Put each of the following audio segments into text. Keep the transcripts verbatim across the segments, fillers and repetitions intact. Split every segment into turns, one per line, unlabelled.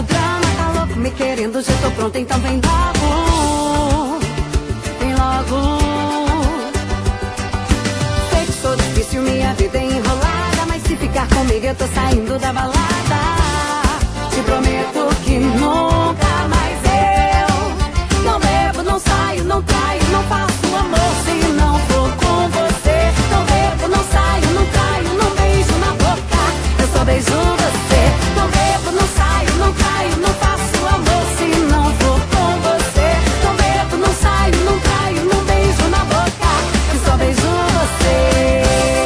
drama, tá louco me querendo, já tô pronta, então vem logo. Vem logo. Sei que sou difícil, minha vida é enrolada, mas se ficar comigo eu tô saindo da balada. Te prometo que nunca mais eu não bebo, não saio, não traio, não faço amor se não for com você. Não bebo, não saio, não traio, não beijo na boca, eu só beijo você. Não bebo, não saio, não traio, não faço amor se não for com você. Não bebo, não saio, não traio, não beijo na boca, eu só beijo você.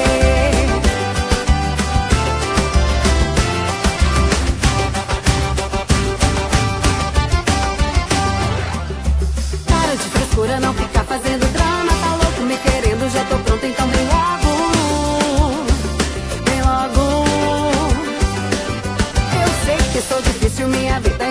Não ficar fazendo drama, tá louco me querendo, já tô pronta, então vem logo. Vem logo. Eu sei que sou difícil, minha vida é